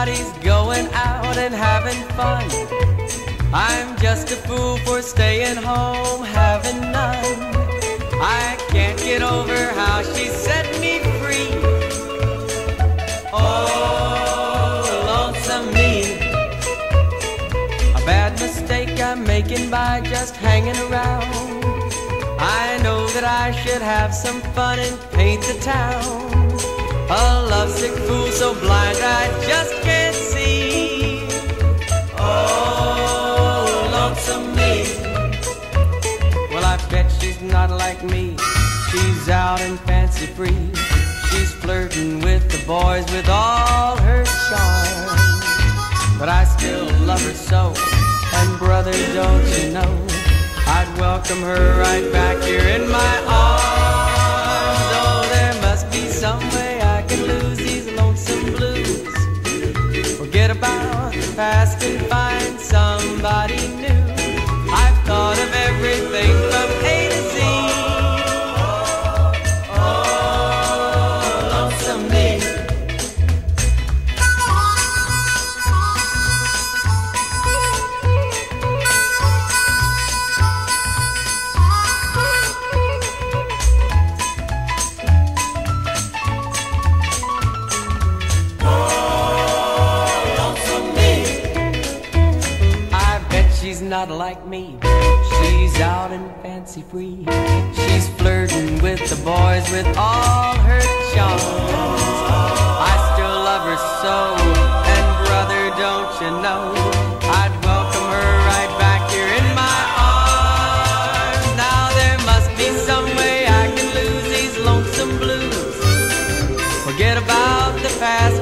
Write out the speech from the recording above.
everybody's going out and having fun. I'm just a fool for staying home having none. I can't get over how she set me free. Oh, lonesome me. A bad mistake I'm making by just hanging around. I know that I should have some fun and paint the town. A lovesick fool so blind I just can't see. Oh, lonesome me. Well, I bet she's not like me. She's out and fancy free. She's flirting with the boys with all her charm. But I still love her so, and brother, don't you know, I'd welcome her right back here in my arms. Oh, there must be some way I can lose these lonesome blues. Forget about the past and find somebody new. I've thought of everything from A to Z. Oh, lonesome me. She's not like me. She's out and fancy free. She's flirting with the boys with all her charms. I still love her so, and brother, don't you know, I'd welcome her right back here in my arms. Now there must be some way I can lose these lonesome blues. Forget about the past